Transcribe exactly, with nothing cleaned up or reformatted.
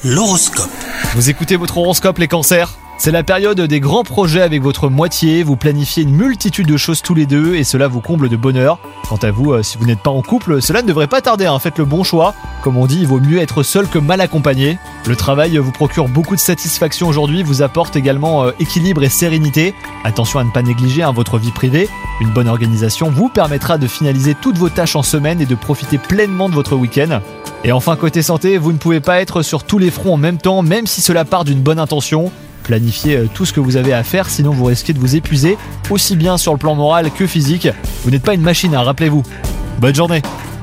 L'horoscope. Vous écoutez votre horoscope les cancers ? C'est la période des grands projets avec votre moitié, vous planifiez une multitude de choses tous les deux et cela vous comble de bonheur. Quant à vous, si vous n'êtes pas en couple, cela ne devrait pas tarder, hein. Faites le bon choix. Comme on dit, il vaut mieux être seul que mal accompagné. Le travail vous procure beaucoup de satisfaction aujourd'hui, vous apporte également euh, équilibre et sérénité. Attention à ne pas négliger hein, votre vie privée. Une bonne organisation vous permettra de finaliser toutes vos tâches en semaine et de profiter pleinement de votre week-end. Et enfin, côté santé, vous ne pouvez pas être sur tous les fronts en même temps, même si cela part d'une bonne intention. Planifiez tout ce que vous avez à faire, sinon vous risquez de vous épuiser, aussi bien sur le plan moral que physique. Vous n'êtes pas une machine, hein, rappelez-vous. Bonne journée.